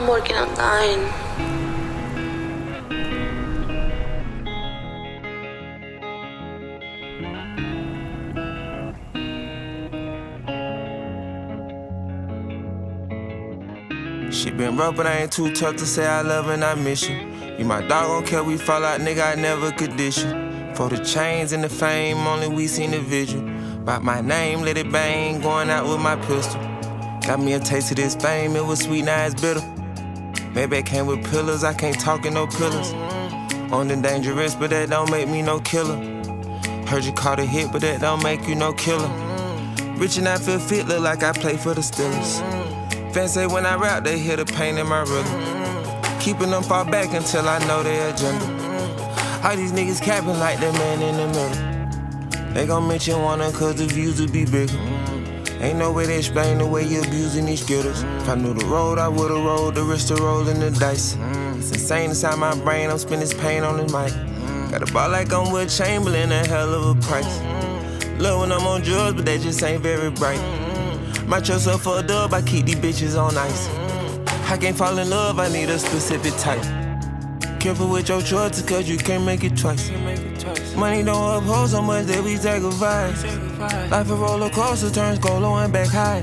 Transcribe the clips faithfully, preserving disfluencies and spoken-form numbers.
I'm working on nine. She been rough, but I ain't too tough to say I love and I miss you. You my dog, don't care we fall out, nigga, I never could dish you. For the chains and the fame, only we seen the visual. About my name, let it bang, going out with my pistol. Got me a taste of this fame, it was sweet, now it's bitter. Maybe it came with pillars, I can't talk in no pillars. On the dangerous, but that don't make me no killer. Heard you caught a hit, but that don't make you no killer. Rich and I feel fit, look like I play for the Steelers. Fans say when I rap, they hear the pain in my rhythm. Keeping them far back until I know their agenda. All these niggas capping like the man in the middle. They gon' mention one of cause the views would be bigger. Ain't no way to explain the way you abusing these skittles. If I knew the road, I would've rolled the risk to rolling the dice. It's insane inside my brain, I'm spending this pain on this mic. Got a ball like I'm Will Chamberlain, a hell of a price. Love when I'm on drugs, but they just ain't very bright. My trust up for a dub, I keep these bitches on ice. I can't fall in love, I need a specific type. Careful with your choices, cause you can't make it twice. Money don't uphold so much that we sacrifice. Life a roller coaster, turns go low and back high.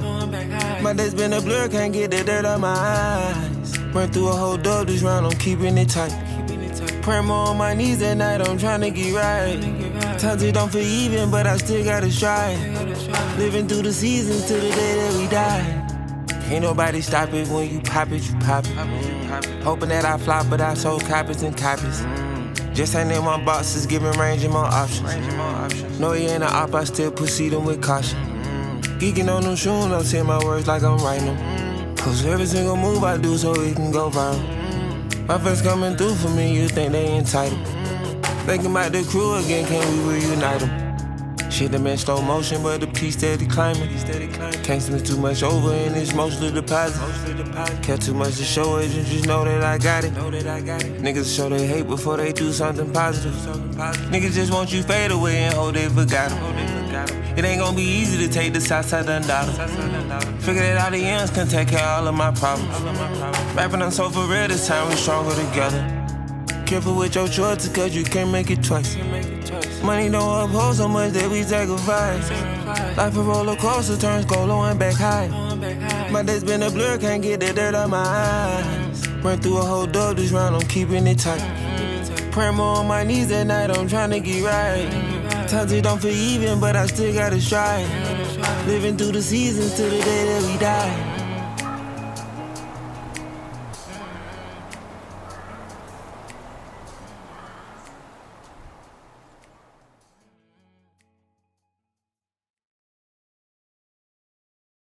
My days been a blur, can't get the dirt out my eyes. Run through a whole dub this round, I'm keeping it tight. Pray more on my knees at night, I'm trying to get right. Times it don't feel even, but I still gotta strive. Living through the seasons till the day that we die. Ain't nobody stop it when you pop it, you pop it. Hoping that I flop, but I sold copies and copies. Just ain't in my boxes, giving range and more options. No, he ain't an op, I still proceeding with caution. Geeking on them shoes, I'm saying my words like I'm writing them. Cause every single move I do so it can go viral. My friends coming through for me, you think they entitled. Thinking about the crew again, can we reunite them? Shit them in slow motion, but the piece steady climbing. Can't spend too much over and it's mostly deposit. Care too much to show it, you just know that I got it. Niggas show they hate before they do something positive. Niggas just want you fade away and hope they forgot them. It ain't gonna be easy to take the south side done dollar. Figure that all the ends can take care of all of my problems. Rapping on so for real, this time we stronger together. Careful with your choices, cause you can't make it twice. Money don't uphold so much that we sacrifice. Life a roller coaster, turns go low and back high. My days been a blur, can't get the dirt out my eyes. Run through a whole dub this round, I'm keeping it tight. Pray more on my knees at night, I'm trying to get right. Times it don't feel even, but I still gotta strive. Living through the seasons till the day that we die.